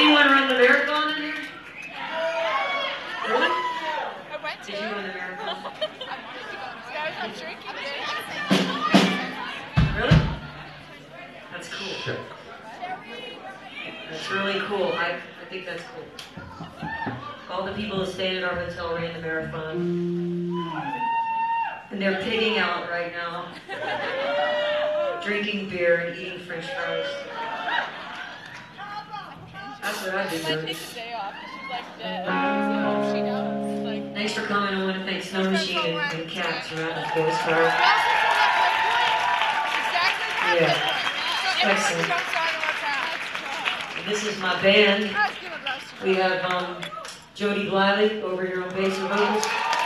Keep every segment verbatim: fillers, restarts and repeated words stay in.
you want to run the marathon in here? Really? I went to. Did you run the marathon? Guys, I'm drinking this. Really? That's cool. That's really cool. I, I think that's cool. All the people who stayed at our hotel ran the marathon. And they're pigging out right now. Drinking beer and eating french fries. That's what I'd be She might doing. take the day off because she's like dead. So she knows. Like, Thanks for coming. I want to thank Snow Machine and, and Cats around the Forest Car. exactly. Yeah. So everyone Excellent. jumps on and what's out. This is my band. Guys, give a blast. We have um, Jody Bliley over here on bass and vocals.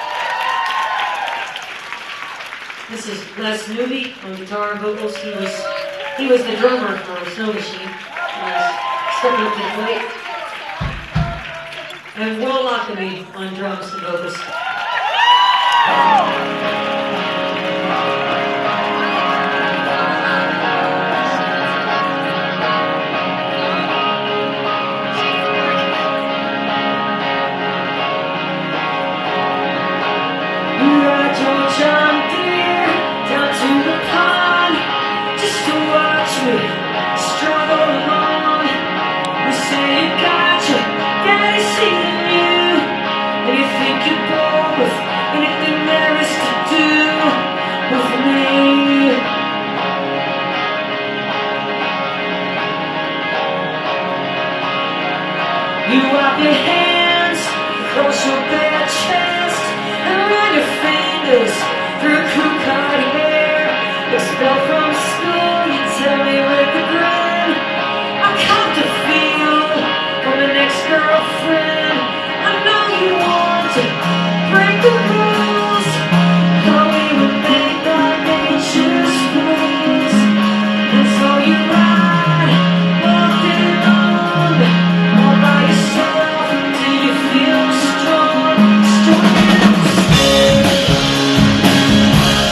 This is Les Newby on guitar and vocals. He was he was the drummer for Snow Machine. He was stepping up to the plate. And Will Lockerbie on drums and vocals. You wipe your hands across your bare chest and run your fingers through crew-cut hair. Expelled from school, you tell me with a grin. I caught the feel from an ex-girlfriend. I know you want to break the rules, but we would make our nature's fools. And so you ride, walking on, all by yourself, till you feel strong, strong enough to stay.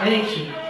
Thank you.